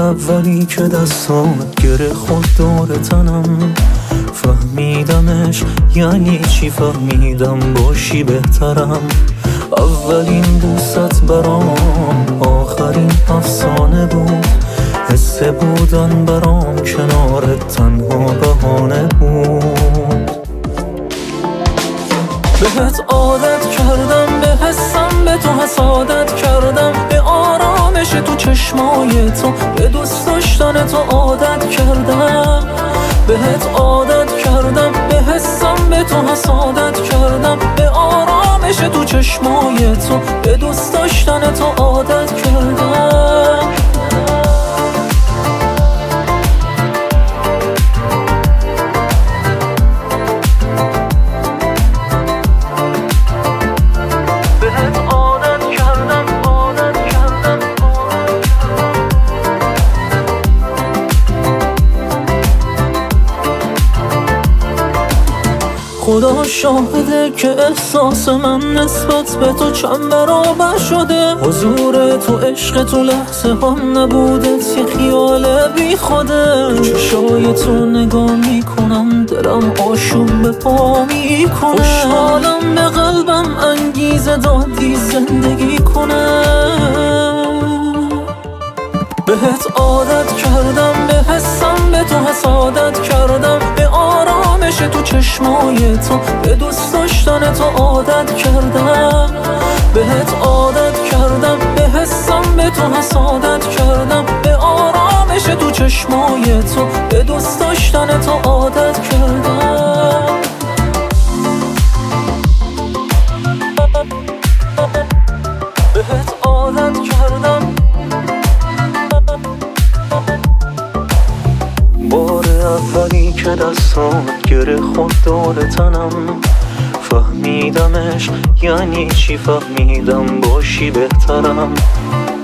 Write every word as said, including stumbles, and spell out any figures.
اولی که دستات گره خود دور تنم، فهمیدمش یعنی چی، فهمیدم باشی بهترم. اولین بوست برام آخرین افسانه بود، حس بودن برام کنارت تنها بهانه بود. بهت عادت کردم، به حسم به تو حسادت کردم، به آرامش تو چشمای تو، به دوست داشتن تو عادت کردم. بهت عادت کردم، به حسم به تو حسادت کردم، به آرامش تو چشمای تو، به دوست داشتن تو عادت کردم. خدا شاهده که احساس من نسبت به تو چند برابر شده. حضور تو، عشق تو، لحظه هم نبودت یه خیال بی خوده. چشای تو نگاه میکنم، دلم آشوب به پا میکنه. خوشحالم به قلبم انگیزه دادی زندگی کنه. بهت عادت کردم، به حسم به تو حسادت کردم، به آرامش تو چشمای تو، به دوست داشتن تو عادت کردم. بهت عادت کردم، به حسم به تو حسادت کردم، به آرامش تو چشمای تو، به دوست داشتن تو عادت کردم. بهت عادت کردم. بار اولی که دستات گره خود دور تنم، فهمیدمش یعنی چی، فهمیدم باشی بهترم.